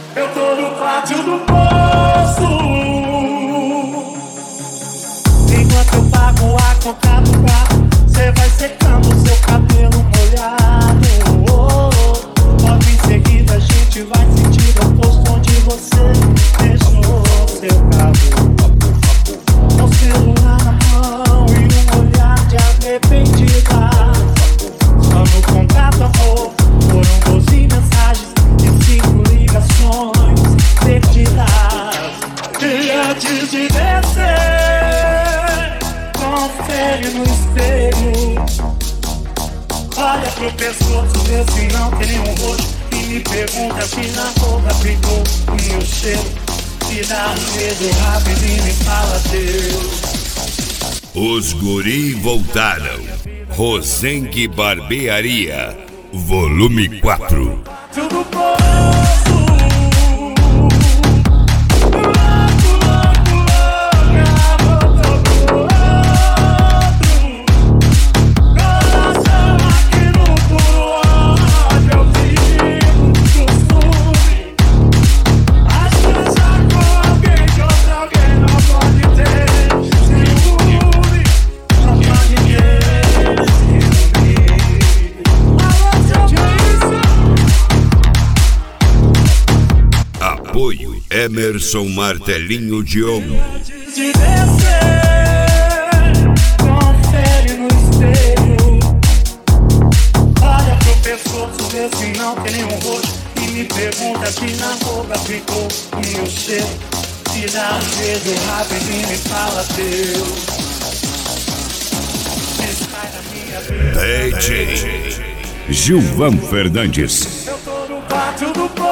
Eu tô no pátio do poço. Enquanto eu pago a conta do carro, cê vai secando seu cabelo molhado. Logo em seguida a gente vai sentir o posto onde você deixou seu carro. Com celular na mão e um olhar de arrependida. Só no contato, amor, foram 12 mensagens e 5 ligações perdidas. E antes de descer, confere no espelho. Olha pro pescoço, vê se não tem nenhum roxo. E me pergunta se na roupa ficou o meu cheiro. Se dá um beijo rapidinho e fala Deus. Os guri voltaram. Rosengue Barbearia, volume 4. Tudo poço. Apoio Emerson Martelinho Diogo. Antes de descer, confere no espelho. Olha pro pescoço, vê se não tem nenhum roxo. E me pergunta se na roupa ficou o meu cheiro. Se dá um beijo rapidinho e fala Deus. Sai da minha vida. DJ Gilvan Fernandes. Eu tô no pátio do poço.